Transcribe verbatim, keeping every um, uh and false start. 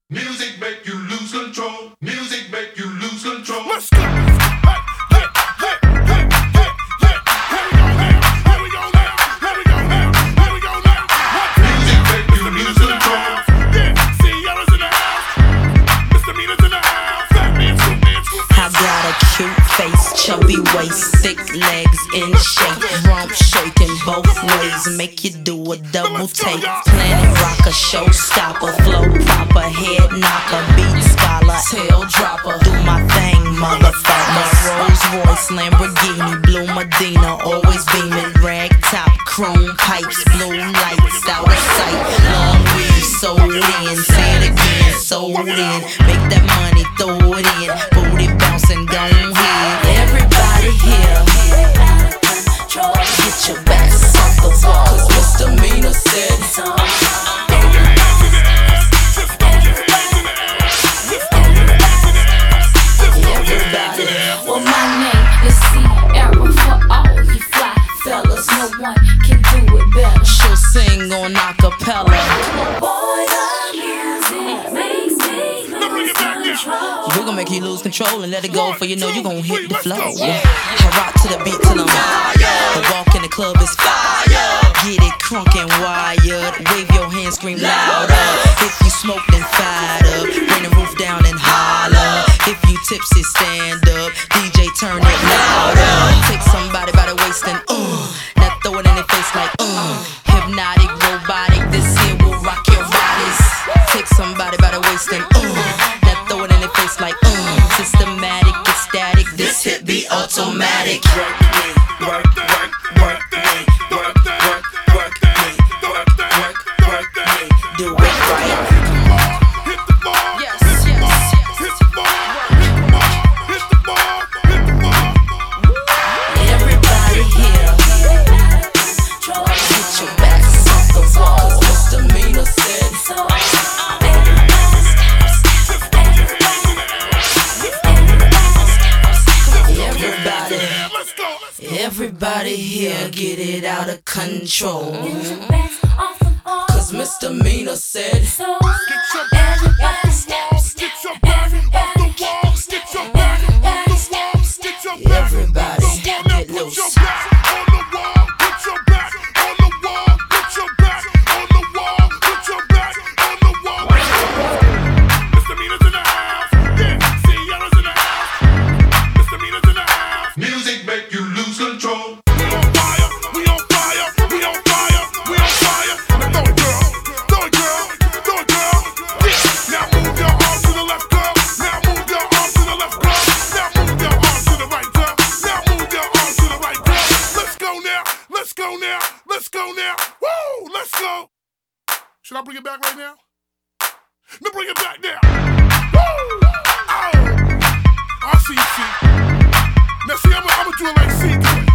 Music make you lose control. Music make you lose control. Let's go. Hey, hey, hey, hey, hey, hey, here we go now. Here we go now. Here we go now. Here we go now. Music make you lose control. Yeah, see y'all's in the house. Misdemeanors in the house. Fat man, scoop man, scoop man. I got a cute face, chubby waist, thick legs in shape, rump shaking both ways, make you do a double take. Planet rocker, showstopper, flow proper, head knocker, beat scholar, tail dropper. Do my thing, motherfucker. Rolls Royce, Lamborghini, blue Medina, always beaming, rag top, chrome pipes, blue lights out of sight. Long weed, sold in, say it again, sold in. Make that money, throw it in, booty bouncing, don't hit. Everybody here, get your backs off the wall, cause misdemeanor said so. Throw your hands in the air. Just throw your hands in the air. Just throw your hands in the air. Just throw your hands in the air. Well, my name is Sierra for all you fly fellas. No one can do it better. She'll sing on acapella. Boy, the music makes me Now bring it back lose now. control. We're gonna make you lose control and let it go, for you know you gon' hit the Let's flow. go. I rock to the beat till I'm fire. The walk in the club is fire. Get it crunk and wired. Wave your hands, scream louder. If you smoke, then fired up. Bring the roof down and holler. If you tipsy, stand up. D J, turn it louder. Take somebody by the waist and uh. Now throw it in their face like uh. Hypnotic, robotic. This here will rock your bodies. Take somebody by the waist and uh. Now throw it in their face like uh. Systematic, ecstatic. This hit be automatic. Work the way, work, work, work the way, work, work, work the way, work, work, work the way. Do it right. Hit the ball, Yes, hit the yes, ball, yes. hit the ball, hit the ball, hit the ball, hit the ball. Everybody here, get your backs off the wall, cause misdemeanor said so. Everybody, Let's go. everybody here, get it out of control. Backs off the wall. Cause misdemeanor said So Get your back off the walls. Get your back off the walls. Get your back off the walls. Get your back everybody off the wall. Now get put your loose. back on the wall. Put your back on the wall. Put your back on the wall. Put your back on the wall. Misdemeanors in the house. Yeah, Sierra's in the house. Misdemeanors in the house. Music make you lose control. We on fire. We on fire. We on fire. We on fire. Now throw it, girl. Throw it, girl. Throw it, girl. Yeah. Now move your arms to the left, girl. Now move your arms to the left, girl. Now move your arms to the right, girl. Now move your arms to the right, girl. Let's go now. Let's go now. Let's go now. Woo! Let's go. Should I bring it back right now? No, bring it back now. Woo! Oh! I see you, see. Now see, I'm gonna do it like C.